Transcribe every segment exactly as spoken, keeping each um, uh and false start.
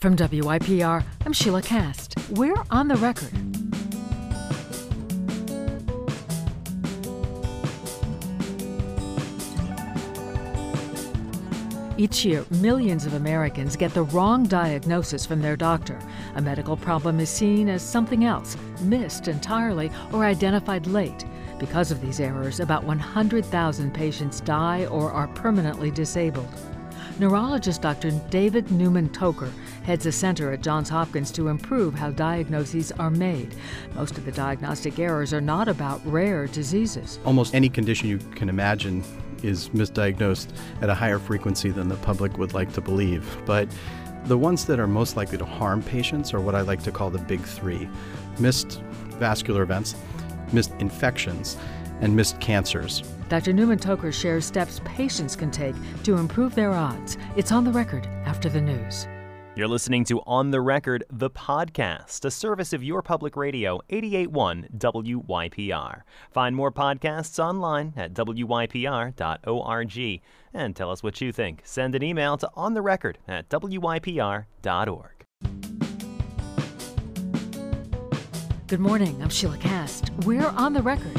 From W I P R, I'm Sheila Cast. We're on the record. Each year, millions of Americans get the wrong diagnosis from their doctor. A medical problem is seen as something else, missed entirely, or identified late. Because of these errors, about one hundred thousand patients die or are permanently disabled. Neurologist Doctor David Newman-Toker heads a center at Johns Hopkins to improve how diagnoses are made. Most of the diagnostic errors are not about rare diseases. Almost any condition you can imagine is misdiagnosed at a higher frequency than the public would like to believe. But the ones that are most likely to harm patients are what I like to call the big three: missed vascular events, missed infections, and missed cancers. Doctor Newman-Toker shares steps patients can take to improve their odds. It's on the record after the news. You're listening to On the Record, the podcast, a service of your public radio, eighty-eight point one W Y P R. Find more podcasts online at W Y P R dot org. And tell us what you think. Send an email to ontherecord at W Y P R dot org. Good morning, I'm Sheila Cast. We're on the record.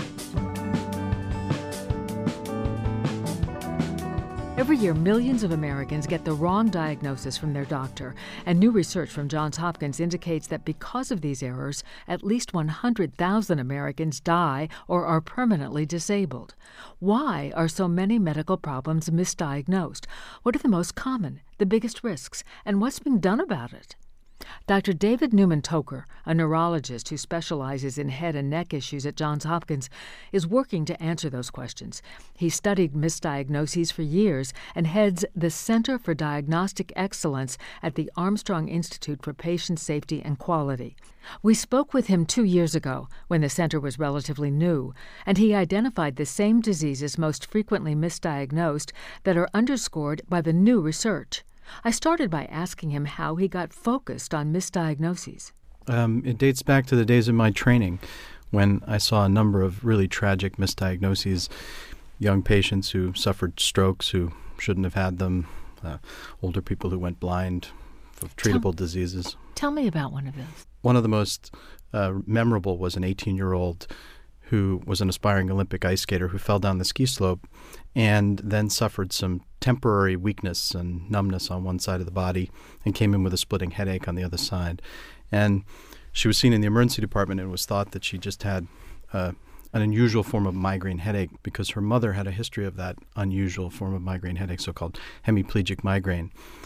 Every year, millions of Americans get the wrong diagnosis from their doctor, and new research from Johns Hopkins indicates that because of these errors, at least one hundred thousand Americans die or are permanently disabled. Why are so many medical problems misdiagnosed? What are the most common, the biggest risks, and what's being done about it? Doctor David Newman-Toker, a neurologist who specializes in head and neck issues at Johns Hopkins, is working to answer those questions. He studied misdiagnoses for years and heads the Center for Diagnostic Excellence at the Armstrong Institute for Patient Safety and Quality. We spoke with him two years ago when the center was relatively new, and he identified the same diseases most frequently misdiagnosed that are underscored by the new research. I started by asking him how he got focused on misdiagnoses. Um, it dates back to the days of my training when I saw a number of really tragic misdiagnoses, young patients who suffered strokes who shouldn't have had them, uh, older people who went blind of treatable tell, diseases. Tell me about one of those. One of the most uh, memorable was an eighteen-year-old who was an aspiring Olympic ice skater who fell down the ski slope and then suffered some temporary weakness and numbness on one side of the body and came in with a splitting headache on the other side. And she was seen in the emergency department and it was thought that she just had uh, an unusual form of migraine headache because her mother had a history of that unusual form of migraine headache, so-called hemiplegic migraine.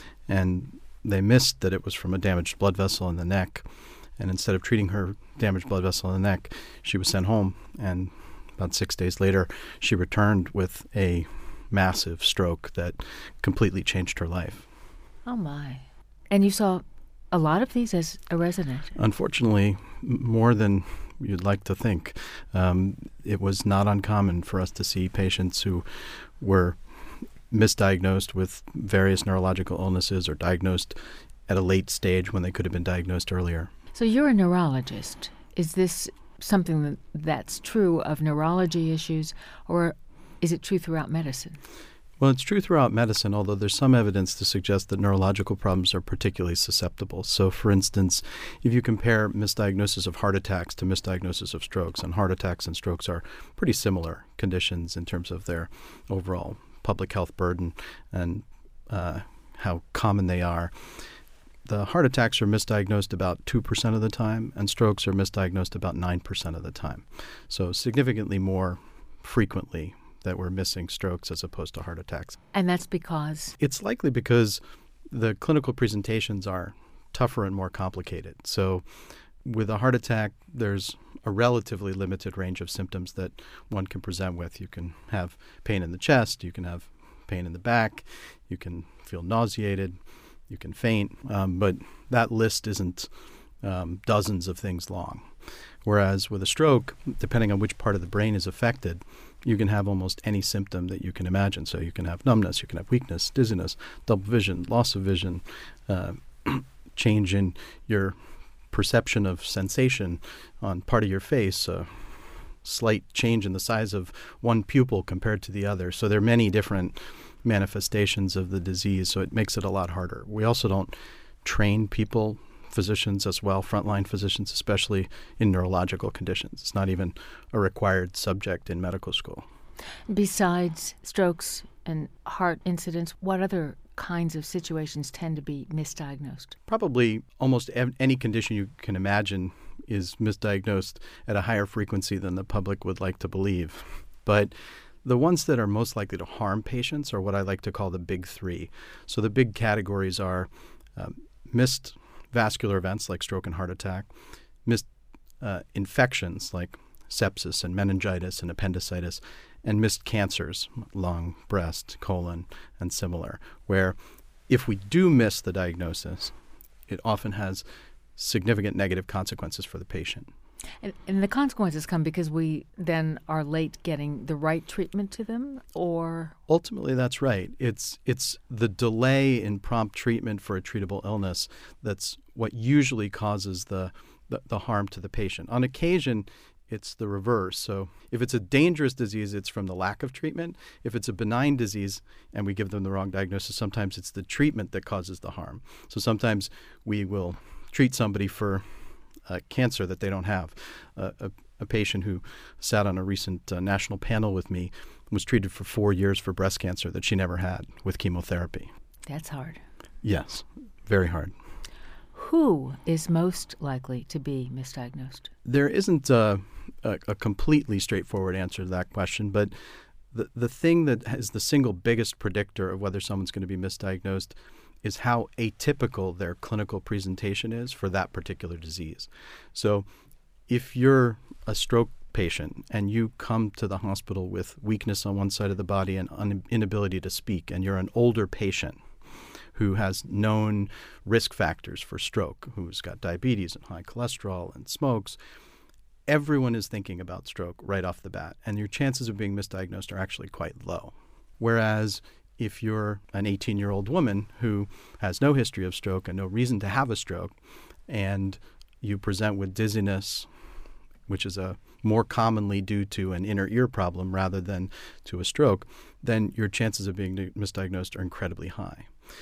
And they missed that it was from a damaged blood vessel in the neck. And instead of treating her damaged blood vessel in the neck, she was sent home. And about six days later, she returned with a massive stroke that completely changed her life. Oh, my. And you saw a lot of these as a resident? Unfortunately, more than you'd like to think. Um, it was not uncommon for us to see patients who were misdiagnosed with various neurological illnesses or diagnosed at a late stage when they could have been diagnosed earlier. So you're a neurologist. Is this something that, that's true of neurology issues, or is it true throughout medicine? Well, it's true throughout medicine, although there's some evidence to suggest that neurological problems are particularly susceptible. So, for instance, if you compare misdiagnosis of heart attacks to misdiagnosis of strokes, and heart attacks and strokes are pretty similar conditions in terms of their overall public health burden and uh, how common they are. The heart attacks are misdiagnosed about two percent of the time, and strokes are misdiagnosed about nine percent of the time. So significantly more frequently that we're missing strokes as opposed to heart attacks. And that's because? It's likely because the clinical presentations are tougher and more complicated. So with a heart attack, there's a relatively limited range of symptoms that one can present with. You can have pain in the chest, you can have pain in the back, you can feel nauseated, you can faint, um, but that list isn't um, dozens of things long. Whereas with a stroke, depending on which part of the brain is affected, you can have almost any symptom that you can imagine. So you can have numbness, you can have weakness, dizziness, double vision, loss of vision, uh, change in your perception of sensation on part of your face, uh, slight change in the size of one pupil compared to the other. So there are many different manifestations of the disease, so it makes it a lot harder. We also don't trained people, physicians as well, frontline physicians, especially in neurological conditions. It's not even a required subject in medical school. Besides strokes and heart incidents, what other kinds of situations tend to be misdiagnosed? Probably almost ev- any condition you can imagine is misdiagnosed at a higher frequency than the public would like to believe. But the ones that are most likely to harm patients are what I like to call the big three. So the big categories are um, missed vascular events like stroke and heart attack, missed uh, infections like sepsis and meningitis and appendicitis, and missed cancers, lung, breast, colon, and similar, where if we do miss the diagnosis, it often has significant negative consequences for the patient. And, and the consequences come because we then are late getting the right treatment to them, or? Ultimately, that's right. It's it's the delay in prompt treatment for a treatable illness that's what usually causes the, the, the harm to the patient. On occasion, it's the reverse. So if it's a dangerous disease, it's from the lack of treatment. If it's a benign disease and we give them the wrong diagnosis, sometimes it's the treatment that causes the harm. So sometimes we will treat somebody for uh, cancer that they don't have. Uh, a, a patient who sat on a recent uh, national panel with me was treated for four years for breast cancer that she never had with chemotherapy. That's hard. Yes, very hard. Who is most likely to be misdiagnosed? There isn't a, a, a completely straightforward answer to that question, but the, the thing that is the single biggest predictor of whether someone's going to be misdiagnosed is how atypical their clinical presentation is for that particular disease. So if you're a stroke patient and you come to the hospital with weakness on one side of the body and un- inability to speak, and you're an older patient who has known risk factors for stroke, who's got diabetes and high cholesterol and smokes, everyone is thinking about stroke right off the bat, and your chances of being misdiagnosed are actually quite low. Whereas if you're an eighteen-year-old woman who has no history of stroke and no reason to have a stroke, and you present with dizziness, which is a more commonly due to an inner ear problem rather than to a stroke, then your chances of being misdiagnosed are incredibly high.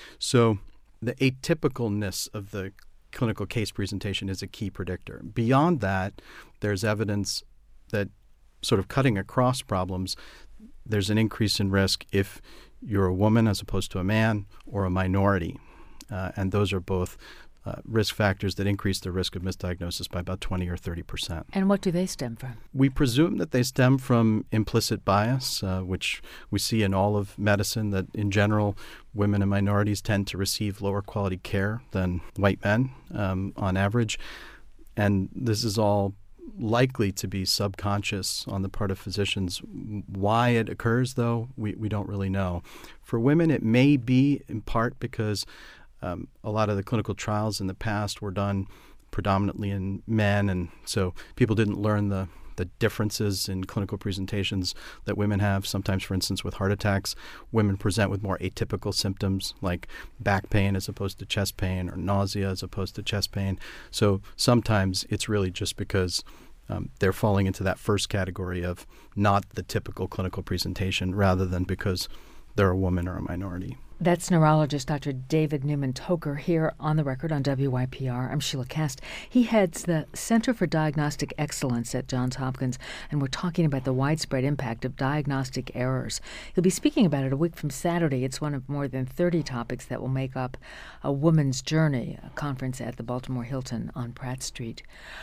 So the atypicalness of the clinical case presentation is a key predictor. Beyond that, there's evidence that sort of cutting across problems, there's an increase in risk if you're a woman as opposed to a man or a minority. Uh, and those are both uh, risk factors that increase the risk of misdiagnosis by about twenty or thirty percent. And what do they stem from? We presume that they stem from implicit bias, uh, which we see in all of medicine, that in general, women and minorities tend to receive lower quality care than white men um, on average. And this is all likely to be subconscious on the part of physicians. Why it occurs, though, we, we don't really know. For women, it may be in part because um, a lot of the clinical trials in the past were done predominantly in men, and so people didn't learn the the differences in clinical presentations that women have. Sometimes, for instance, with heart attacks, women present with more atypical symptoms like back pain as opposed to chest pain, or nausea as opposed to chest pain. So sometimes it's really just because um, they're falling into that first category of not the typical clinical presentation rather than because they're a woman or a minority. That's neurologist Doctor David Newman Toker here on the record on W Y P R. I'm Sheila Kast. He heads the Center for Diagnostic Excellence at Johns Hopkins, and we're talking about the widespread impact of diagnostic errors. He'll be speaking about it a week from Saturday. It's one of more than thirty topics that will make up a Woman's Journey, a conference at the Baltimore Hilton on Pratt Street.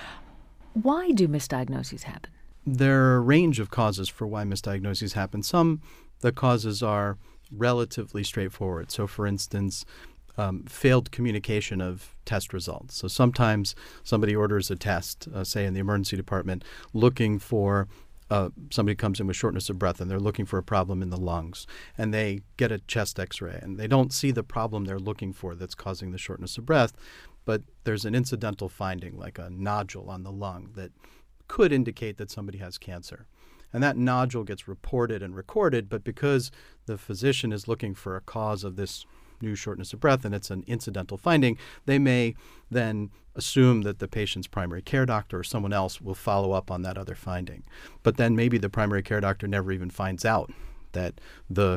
Why do misdiagnoses happen? There are a range of causes for why misdiagnoses happen. Some, the causes are relatively straightforward. So, for instance, um, failed communication of test results. So sometimes somebody orders a test, uh, say in the emergency department, looking for uh, somebody comes in with shortness of breath and they're looking for a problem in the lungs, and they get a chest x-ray and they don't see the problem they're looking for that's causing the shortness of breath, but there's an incidental finding like a nodule on the lung that could indicate that somebody has cancer. And that nodule gets reported and recorded, but because the physician is looking for a cause of this new shortness of breath and it's an incidental finding, they may then assume that the patient's primary care doctor or someone else will follow up on that other finding. But then maybe the primary care doctor never even finds out that the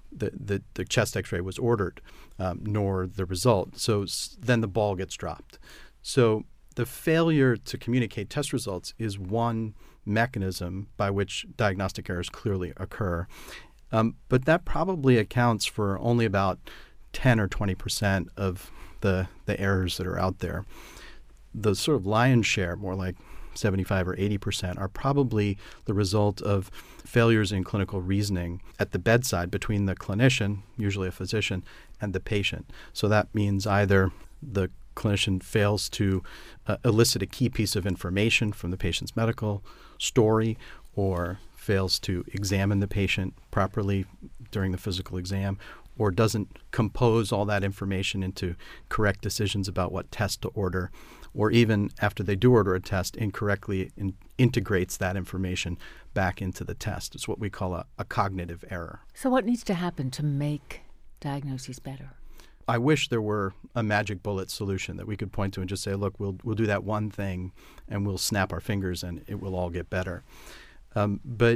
the, the, the chest x-ray was ordered, um, nor the result. So s- then the ball gets dropped. So the failure to communicate test results is one mechanism by which diagnostic errors clearly occur. Um, but that probably accounts for only about ten or twenty percent of the, the errors that are out there. The sort of lion's share, more like seventy-five or eighty percent, are probably the result of failures in clinical reasoning at the bedside between the clinician, usually a physician, and the patient. So that means either the clinician fails to uh, elicit a key piece of information from the patient's medical story, or fails to examine the patient properly during the physical exam, or doesn't compose all that information into correct decisions about what test to order, or even after they do order a test, incorrectly in, integrates that information back into the test. It's what we call a, a cognitive error. So what needs to happen to make diagnoses better? I wish there were a magic bullet solution that we could point to and just say, look, we'll we'll do that one thing and we'll snap our fingers and it will all get better. Um, but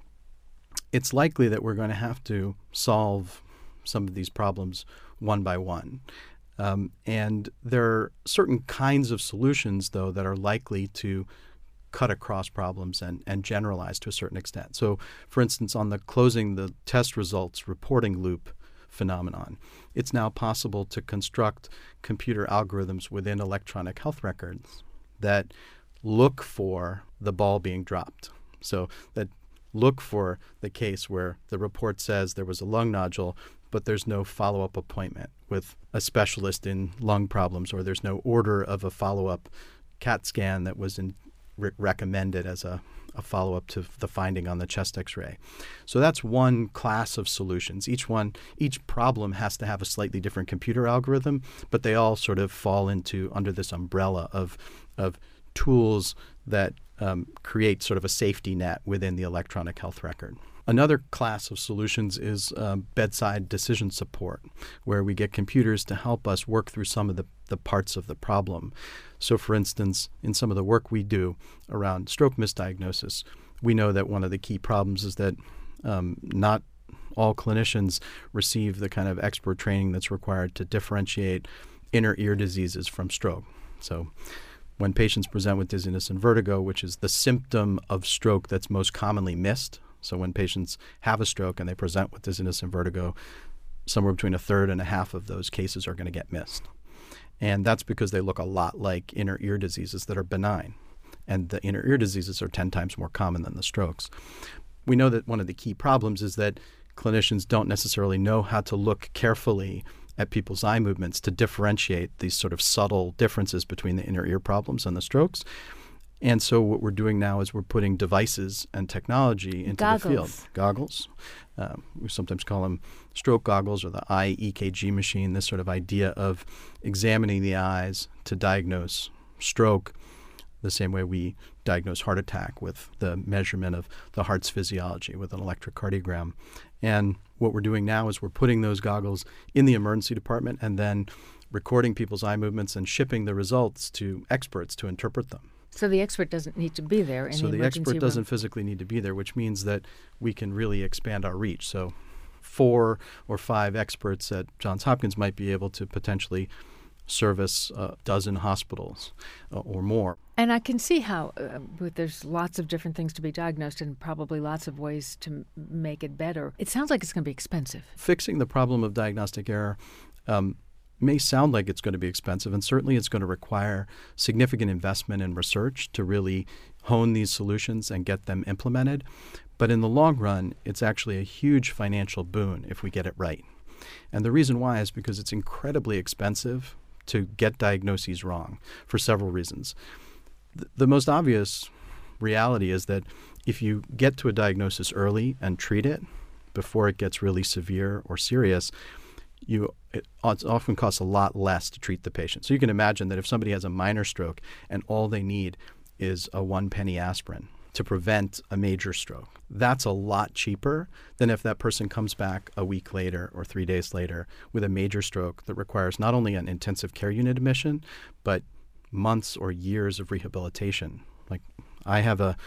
it's likely that we're going to have to solve some of these problems one by one. Um, and there are certain kinds of solutions, though, that are likely to cut across problems and, and generalize to a certain extent. So, for instance, on the closing the test results reporting loop phenomenon, it's now possible to construct computer algorithms within electronic health records that look for the ball being dropped. So that look for the case where the report says there was a lung nodule, but there's no follow-up appointment with a specialist in lung problems, or there's no order of a follow-up CAT scan that was in, re- recommended as a, a follow-up to the finding on the chest x-ray. So that's one class of solutions. Each one, each problem has to have a slightly different computer algorithm, but they all sort of fall into under this umbrella of of tools that um, create sort of a safety net within the electronic health record. Another class of solutions is um, bedside decision support, where we get computers to help us work through some of the, the parts of the problem. So, for instance, in some of the work we do around stroke misdiagnosis, we know that one of the key problems is that um, not all clinicians receive the kind of expert training that's required to differentiate inner ear diseases from stroke. So when patients present with dizziness and vertigo, which is the symptom of stroke that's most commonly missed, so when patients have a stroke and they present with dizziness and vertigo, somewhere between a third and a half of those cases are going to get missed. And that's because they look a lot like inner ear diseases that are benign. And the inner ear diseases are ten times more common than the strokes. We know that one of the key problems is that clinicians don't necessarily know how to look carefully at people's eye movements to differentiate these sort of subtle differences between the inner ear problems and the strokes. And so what we're doing now is we're putting devices and technology into Goggles. the field. Goggles. Um, we sometimes call them stroke goggles or the eye E K G machine, this sort of idea of examining the eyes to diagnose stroke the same way we diagnose heart attack with the measurement of the heart's physiology with an electrocardiogram. And what we're doing now is we're putting those goggles in the emergency department and then recording people's eye movements and shipping the results to experts to interpret them. So the expert doesn't need to be there in So the the emergency expert room. doesn't physically need to be there, which means that we can really expand our reach. So four or five experts at Johns Hopkins might be able to potentially service a dozen hospitals uh, or more. And I can see how uh, but there's lots of different things to be diagnosed and probably lots of ways to m- make it better. It sounds like it's going to be expensive. Fixing the problem of diagnostic error um, may sound like it's going to be expensive, and certainly it's going to require significant investment in research to really hone these solutions and get them implemented. But in the long run, it's actually a huge financial boon if we get it right. And the reason why is because it's incredibly expensive to get diagnoses wrong for several reasons. Th- the most obvious reality is that if you get to a diagnosis early and treat it before it gets really severe or serious, you it often costs a lot less to treat the patient. So you can imagine that if somebody has a minor stroke and all they need is a one penny aspirin to prevent a major stroke, that's a lot cheaper than if that person comes back a week later or three days later with a major stroke that requires not only an intensive care unit admission, but months or years of rehabilitation. Like I have a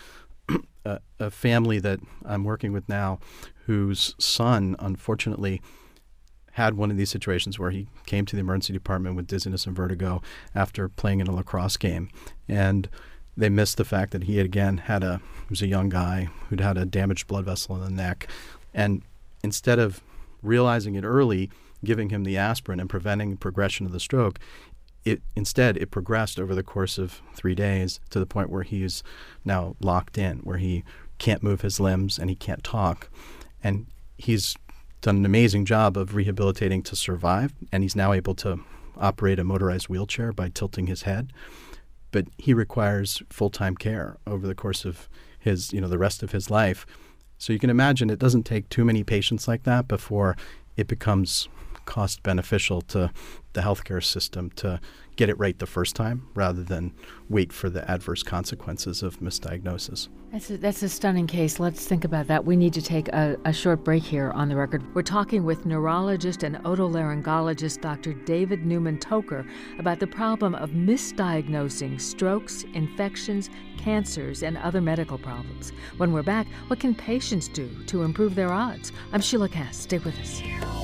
a, a family that I'm working with now whose son, unfortunately, had one of these situations where he came to the emergency department with dizziness and vertigo after playing in a lacrosse game. And they missed the fact that he had, again, had a, he was a young guy who'd had a damaged blood vessel in the neck. And instead of realizing it early, giving him the aspirin and preventing progression of the stroke, it instead it progressed over the course of three days to the point where he is now locked in, where he can't move his limbs and he can't talk. And he's done an amazing job of rehabilitating to survive, and he's now able to operate a motorized wheelchair by tilting his head. But he requires full-time care over the course of his, you know, the rest of his life. So you can imagine it doesn't take too many patients like that before it becomes cost beneficial to the healthcare system to get it right the first time rather than wait for the adverse consequences of misdiagnosis. That's a, that's a stunning case. Let's think about that. We need to take a, a short break here on the record. We're talking with neurologist and otolaryngologist Doctor David Newman-Toker about the problem of misdiagnosing strokes, infections, cancers, and other medical problems. When we're back, what can patients do to improve their odds? I'm Sheila Cass. Stay with us.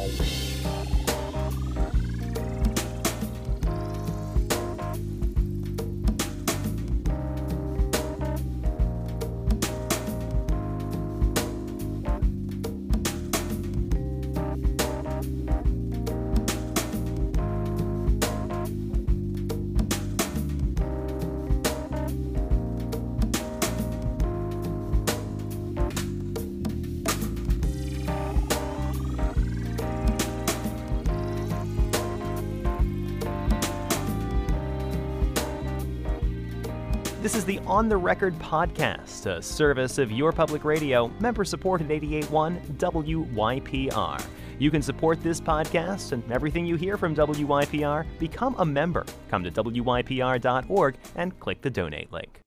This is the On the Record podcast, a service of your public radio, member-supported eighty-eight point one W Y P R. You can support this podcast and everything you hear from W Y P R. Become a member. Come to W Y P R dot org and click the donate link.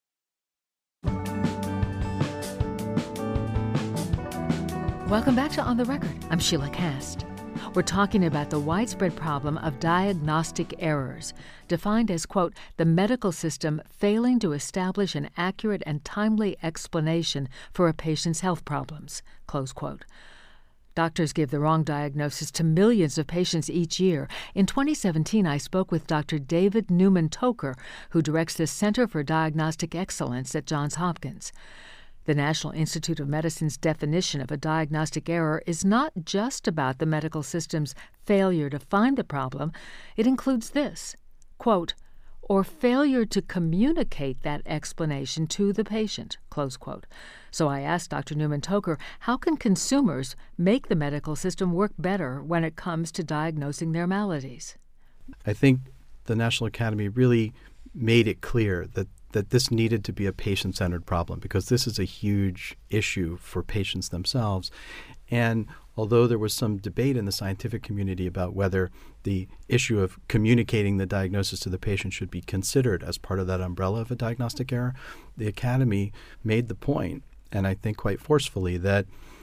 Welcome back to On the Record. I'm Sheila Cass. We're talking about the widespread problem of diagnostic errors, defined as, quote, the medical system failing to establish an accurate and timely explanation for a patient's health problems, close quote. Doctors give the wrong diagnosis to millions of patients each year. In twenty seventeen, I spoke with Doctor David Newman-Toker, who directs the Center for Diagnostic Excellence at Johns Hopkins. The National Institute of Medicine's definition of a diagnostic error is not just about the medical system's failure to find the problem. It includes this, quote, or failure to communicate that explanation to the patient, close quote. So I asked Doctor Newman-Toker, how can consumers make the medical system work better when it comes to diagnosing their maladies? I think the National Academy really made it clear that that this needed to be a patient-centered problem because this is a huge issue for patients themselves. And although there was some debate in the scientific community about whether the issue of communicating the diagnosis to the patient should be considered as part of that umbrella of a diagnostic error, the Academy made the point, and I think quite forcefully, that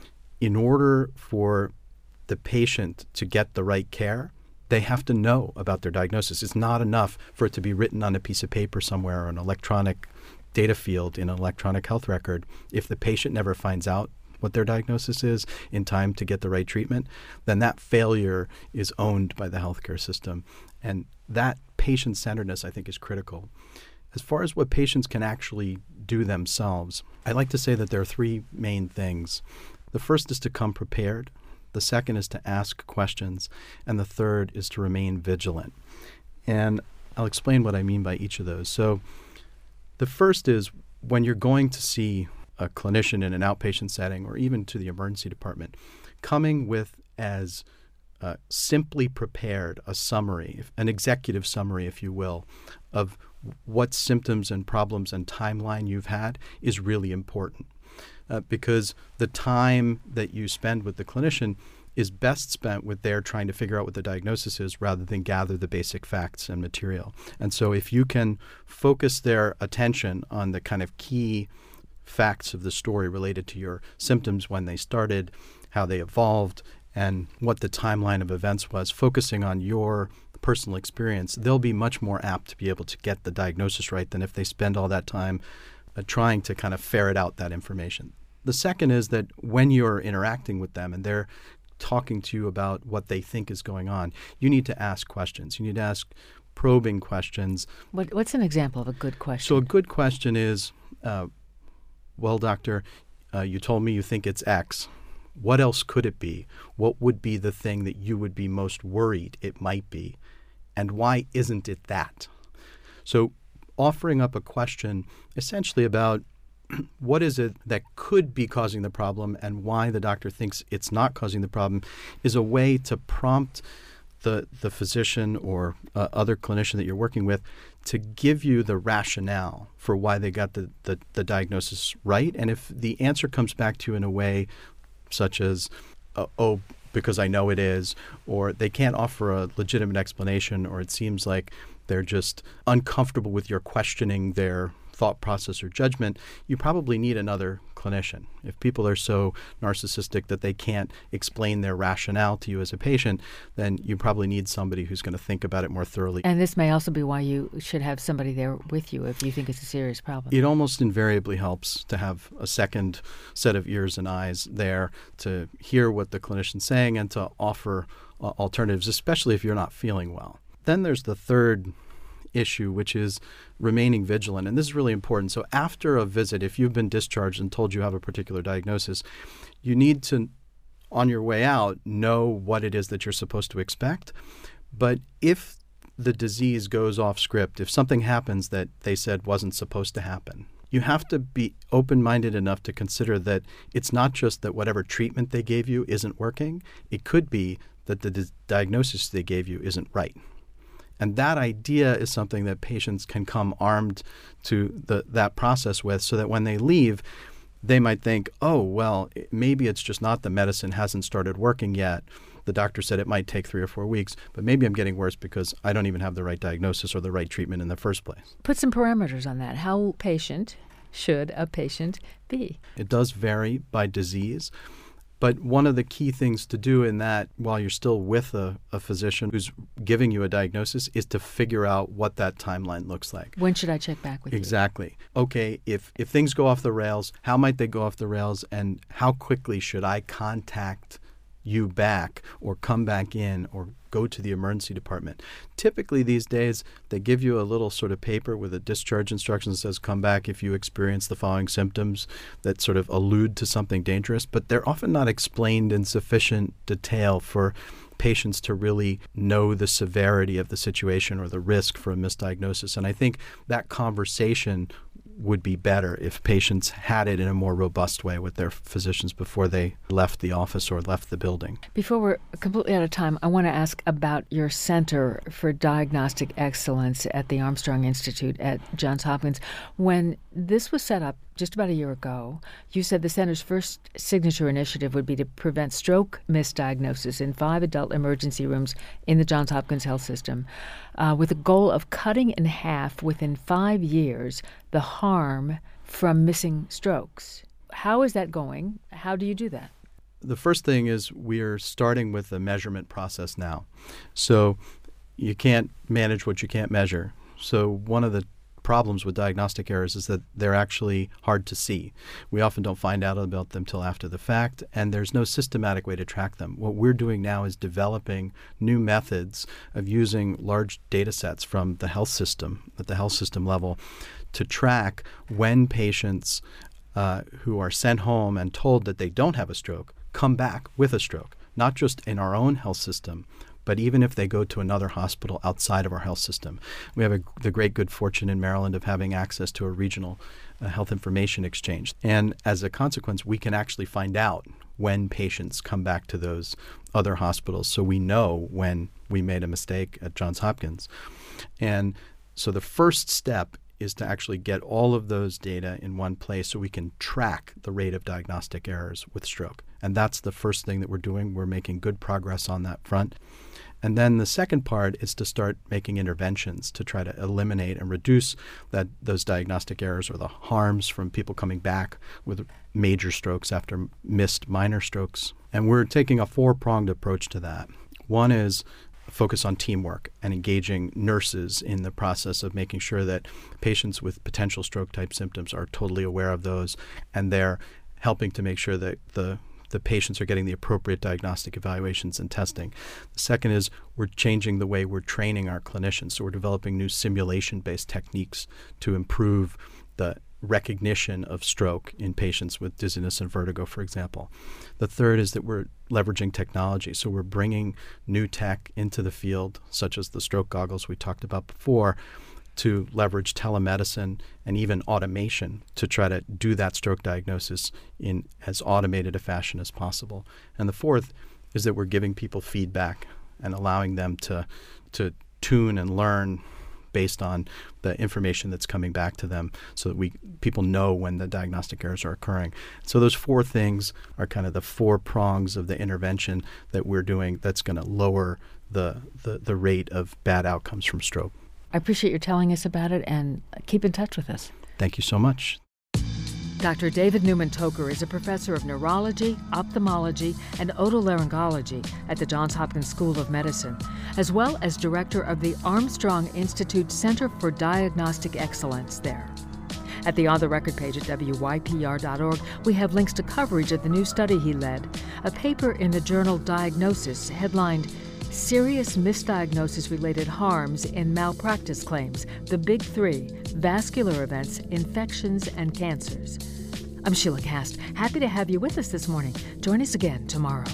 in order for the patient to get the right care, they have to know about their diagnosis. It's not enough for it to be written on a piece of paper somewhere or an electronic data field in an electronic health record. If the patient never finds out what their diagnosis is in time to get the right treatment, then that failure is owned by the healthcare system. And that patient-centeredness, I think, is critical. As far as what patients can actually do themselves, I like to say that there are three main things. The first is to come prepared. The second is to ask questions, and the third is to remain vigilant. And I'll explain what I mean by each of those. So the first is when you're going to see a clinician in an outpatient setting or even to the emergency department, coming with as uh, simply prepared a summary, an executive summary, if you will, of what symptoms and problems and timeline you've had is really important. Uh, because the time that you spend with the clinician is best spent with their trying to figure out what the diagnosis is rather than gather the basic facts and material. And so if you can focus their attention on the kind of key facts of the story related to your symptoms, when they started, how they evolved, and what the timeline of events was, focusing on your personal experience, they'll be much more apt to be able to get the diagnosis right than if they spend all that time uh, trying to kind of ferret out that information. The second is that when you're interacting with them and they're talking to you about what they think is going on, you need to ask questions. You need to ask probing questions. What, what's an example of a good question? So a good question is, uh, well, doctor, uh, you told me you think it's X. What else could it be? What would be the thing that you would be most worried it might be? And why isn't it that? So offering up a question essentially about what is it that could be causing the problem and why the doctor thinks it's not causing the problem is a way to prompt the, the physician or uh, other clinician that you're working with to give you the rationale for why they got the, the, the diagnosis right. And if the answer comes back to you in a way such as, uh, oh, because I know it is, or they can't offer a legitimate explanation, or it seems like they're just uncomfortable with your questioning their thought process or judgment, you probably need another clinician. If people are so narcissistic that they can't explain their rationale to you as a patient, then you probably need somebody who's going to think about it more thoroughly. And this may also be why you should have somebody there with you if you think it's a serious problem. It almost invariably helps to have a second set of ears and eyes there to hear what the clinician's saying and to offer uh, alternatives, especially if you're not feeling well. Then there's the third issue, which is remaining vigilant. And this is really important. So after a visit, if you've been discharged and told you have a particular diagnosis, you need to, on your way out, know what it is that you're supposed to expect. But if the disease goes off script, if something happens that they said wasn't supposed to happen, you have to be open-minded enough to consider that it's not just that whatever treatment they gave you isn't working. It could be that the di- diagnosis they gave you isn't right. And that idea is something that patients can come armed to the, that process with, so that when they leave, they might think, oh, well, maybe it's just not the medicine hasn't started working yet. The doctor said it might take three or four weeks, but maybe I'm getting worse because I don't even have the right diagnosis or the right treatment in the first place. Put some parameters on that. How patient should a patient be? It does vary by disease. But one of the key things to do in that, while you're still with a, a physician who's giving you a diagnosis, is to figure out what that timeline looks like. When should I check back with you? Exactly. Okay, if, if things go off the rails, how might they go off the rails, and how quickly should I contact you back or come back in or go to the emergency department? Typically these days, they give you a little sort of paper with a discharge instruction that says come back if you experience the following symptoms that sort of allude to something dangerous, but they're often not explained in sufficient detail for patients to really know the severity of the situation or the risk for a misdiagnosis. And I think that conversation would be better if patients had it in a more robust way with their physicians before they left the office or left the building. Before we're completely out of time, I want to ask about your Center for Diagnostic Excellence at the Armstrong Institute at Johns Hopkins. When this was set up just about a year ago, you said the center's first signature initiative would be to prevent stroke misdiagnosis in five adult emergency rooms in the Johns Hopkins health system, uh, with a goal of cutting in half within five years the harm from missing strokes. How is that going? How do you do that? The first thing is we're starting with the measurement process now. So you can't manage what you can't measure. So one of the problems with diagnostic errors is that they're actually hard to see. We often don't find out about them till after the fact, and there's no systematic way to track them. What we're doing now is developing new methods of using large data sets from the health system, at the health system level, to track when patients uh, who are sent home and told that they don't have a stroke come back with a stroke, not just in our own health system, but even if they go to another hospital outside of our health system. We have a, the great good fortune in Maryland of having access to a regional uh, health information exchange. And as a consequence, we can actually find out when patients come back to those other hospitals, so we know when we made a mistake at Johns Hopkins. And so the first step is to actually get all of those data in one place so we can track the rate of diagnostic errors with stroke. And that's the first thing that we're doing. We're making good progress on that front. And then the second part is to start making interventions to try to eliminate and reduce that those diagnostic errors or the harms from people coming back with major strokes after missed minor strokes. And we're taking a four-pronged approach to that. One is focus on teamwork and engaging nurses in the process of making sure that patients with potential stroke-type symptoms are totally aware of those, and they're helping to make sure that the the patients are getting the appropriate diagnostic evaluations and testing. The second is we're changing the way we're training our clinicians. So we're developing new simulation-based techniques to improve the recognition of stroke in patients with dizziness and vertigo, for example. The third is that we're leveraging technology. So we're bringing new tech into the field, such as the stroke goggles we talked about before, to leverage telemedicine and even automation to try to do that stroke diagnosis in as automated a fashion as possible. And the fourth is that we're giving people feedback and allowing them to to tune and learn based on the information that's coming back to them so that we people know when the diagnostic errors are occurring. So those four things are kind of the four prongs of the intervention that we're doing that's going to lower the, the, the rate of bad outcomes from stroke. I appreciate your telling us about it, and keep in touch with us. Thank you so much. Doctor David Newman Toker is a professor of neurology, ophthalmology, and otolaryngology at the Johns Hopkins School of Medicine, as well as director of the Armstrong Institute Center for Diagnostic Excellence there. At the On the Record page at W Y P R dot org, we have links to coverage of the new study he led, a paper in the journal Diagnosis headlined Serious Misdiagnosis-Related Harms in Malpractice Claims, the Big Three, Vascular Events, Infections, and Cancers. I'm Sheila Kast. Happy to have you with us this morning. Join us again tomorrow.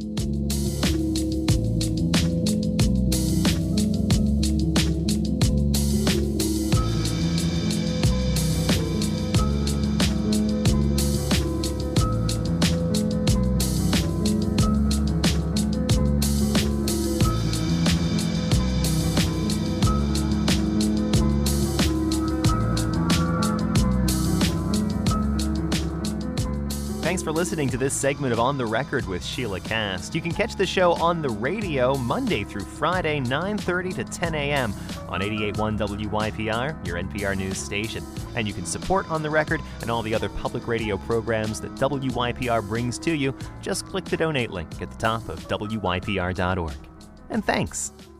Thanks for listening to this segment of On the Record with Sheila Kast. You can catch the show on the radio Monday through Friday, nine thirty to ten a.m. on eighty-eight point one W Y P R, your N P R news station. And you can support On the Record and all the other public radio programs that W Y P R brings to you. Just click the donate link at the top of W Y P R dot org. And thanks.